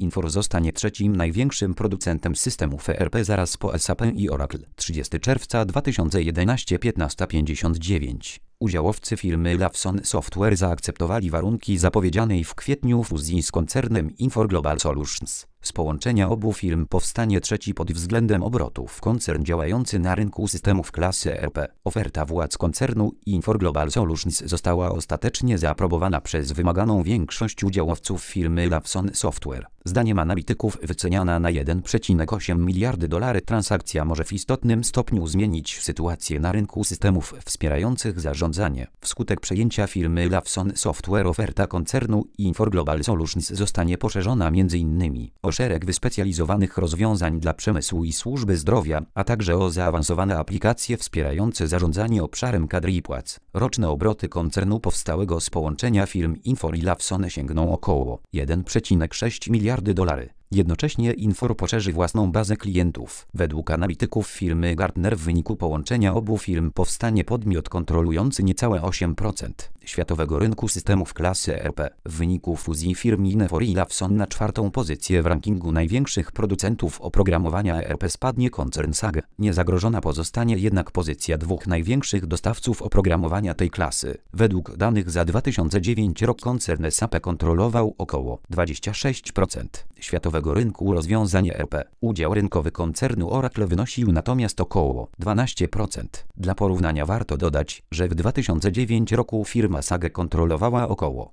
Infor zostanie trzecim największym producentem systemów ERP zaraz po SAP i Oracle. 30 czerwca 2011, 15:59. Udziałowcy firmy Lawson Software zaakceptowali warunki zapowiedzianej w kwietniu fuzji z koncernem Infor Global Solutions. Z połączenia obu firm powstanie trzeci pod względem obrotów koncern działający na rynku systemów klasy ERP. Oferta władz koncernu Infor Global Solutions została ostatecznie zaaprobowana przez wymaganą większość udziałowców firmy Lawson Software. Zdaniem analityków wyceniana na $1,8 miliardy transakcja może w istotnym stopniu zmienić sytuację na rynku systemów wspierających zarządzanie. Wskutek przejęcia firmy Lawson Software oferta koncernu Infor Global Solutions zostanie poszerzona m.in. o szereg wyspecjalizowanych rozwiązań dla przemysłu i służby zdrowia, a także o zaawansowane aplikacje wspierające zarządzanie obszarem kadr i płac. Roczne obroty koncernu powstałego z połączenia firm Infor i Lawson sięgną około $1,6 miliardy. Jednocześnie Infor poszerzy własną bazę klientów. Według analityków firmy Gartner w wyniku połączenia obu firm powstanie podmiot kontrolujący niecałe 8% światowego rynku systemów klasy ERP. W wyniku fuzji firm Infor i Lawson na czwartą pozycję w rankingu największych producentów oprogramowania ERP spadnie koncern SAG. Niezagrożona pozostanie jednak pozycja dwóch największych dostawców oprogramowania tej klasy. Według danych za 2009 rok koncern SAP kontrolował około 26% światowego rynku rozwiązań ERP. Udział rynkowy koncernu Oracle wynosił natomiast około 12%. Dla porównania warto dodać, że w 2009 roku firma SAG kontrolowała około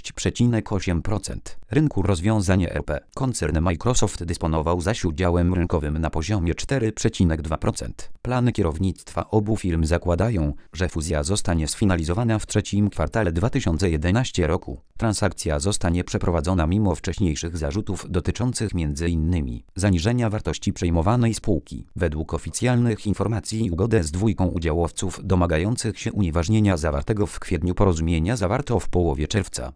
6,8% rynku rozwiązań ERP. Koncern Microsoft dysponował zaś udziałem rynkowym na poziomie 4,2%. Plany kierownictwa obu firm zakładają, że fuzja zostanie sfinalizowana w trzecim kwartale 2011 roku. Transakcja zostanie przeprowadzona mimo wcześniejszych zarzutów dotyczących m.in. zaniżenia wartości przejmowanej spółki. Według oficjalnych informacji ugodę z dwójką udziałowców domagających się unieważnienia zawartego w kwietniu porozumienia zawarto w połowie czerwca.